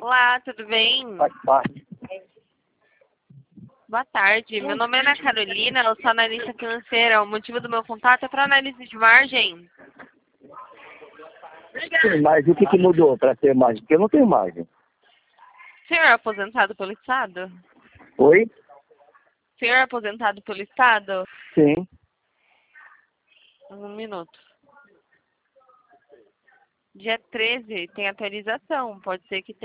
Olá, tudo bem? Faz parte. Boa tarde. Meu nome é Ana Carolina, eu sou analista financeira. O motivo do meu contato é para análise de margem. Sim, mas o que mudou para ter margem? Porque eu não tenho margem. Senhor é aposentado pelo Estado? Oi? Senhor é aposentado pelo Estado? Sim. Um minuto. Dia 13 tem atualização. Pode ser que tenha.